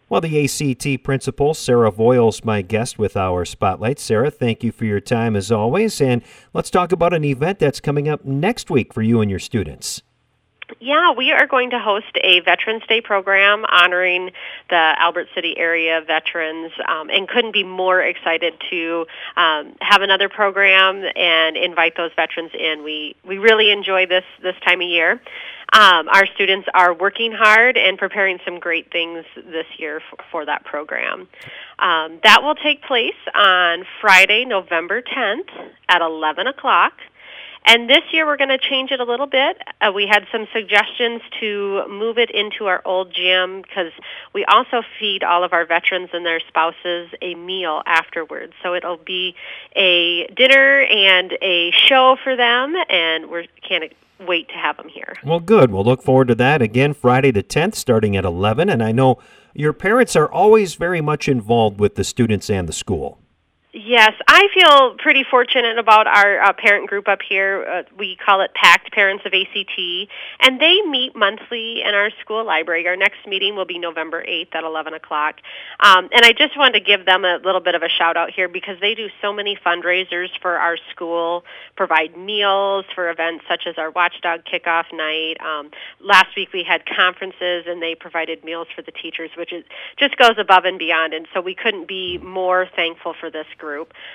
Well, the ACT principal, Sarah Voiles, my guest with our Spotlight. Sarah, thank you for your time as always. And let's talk about an event that's coming up next week for you and your students. Yeah, we are going to host a Veterans Day program honoring the Albert City area veterans, and couldn't be more excited to have another program and invite those veterans in. We really enjoy this time of year. Our students are working hard and preparing some great things this year for that program. That will take place on Friday, November 10th at 11 o'clock. And this year we're going to change it a little bit. We had some suggestions to move it into our old gym because we also feed all of our veterans and their spouses a meal afterwards. So it'll be a dinner and a show for them, and we can't wait to have them here. Well, good. We'll look forward to that. Again, Friday the 10th, starting at 11. And I know your parents are always very much involved with the students and the school. Yes, I feel pretty fortunate about our parent group up here. We call it Packed Parents of ACT, and they meet monthly in our school library. Our next meeting will be November 8th at 11 o'clock. And I just wanted to give them a little bit of a shout-out here because they do so many fundraisers for our school, provide meals for events such as our Watchdog Kickoff Night. Last week we had conferences, and they provided meals for the teachers, which just goes above and beyond, and so we couldn't be more thankful for this group.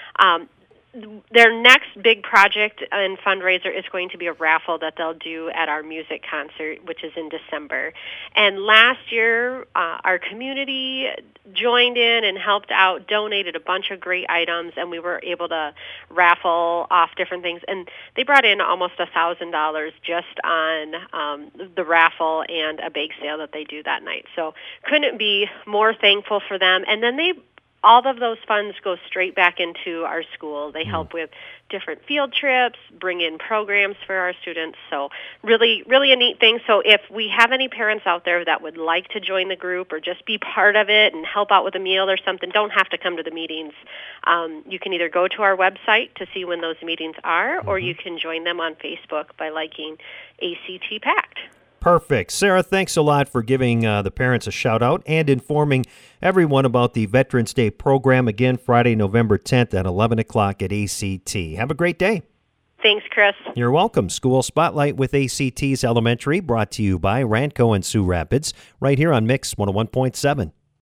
Their next big project and fundraiser is going to be a raffle that they'll do at our music concert, which is in December. And last year, our community joined in and helped out, donated a bunch of great items, and we were able to raffle off different things. And they brought in almost $1,000 just on the raffle and a bake sale that they do that night. So couldn't be more thankful for them. And then all of those funds go straight back into our school. They help with different field trips, bring in programs for our students. So really, really a neat thing. So if we have any parents out there that would like to join the group or just be part of it and help out with a meal or something, don't have to come to the meetings. You can either go to our website to see when those meetings are, or you can join them on Facebook by liking ACT Packed. Perfect. Sarah, thanks a lot for giving the parents a shout-out and informing everyone about the Veterans Day program. Again, Friday, November 10th at 11 o'clock at ACT. Have a great day. Thanks, Chris. You're welcome. School Spotlight with ACT's Elementary, brought to you by Ranco and Sioux Rapids, right here on Mix 101.7.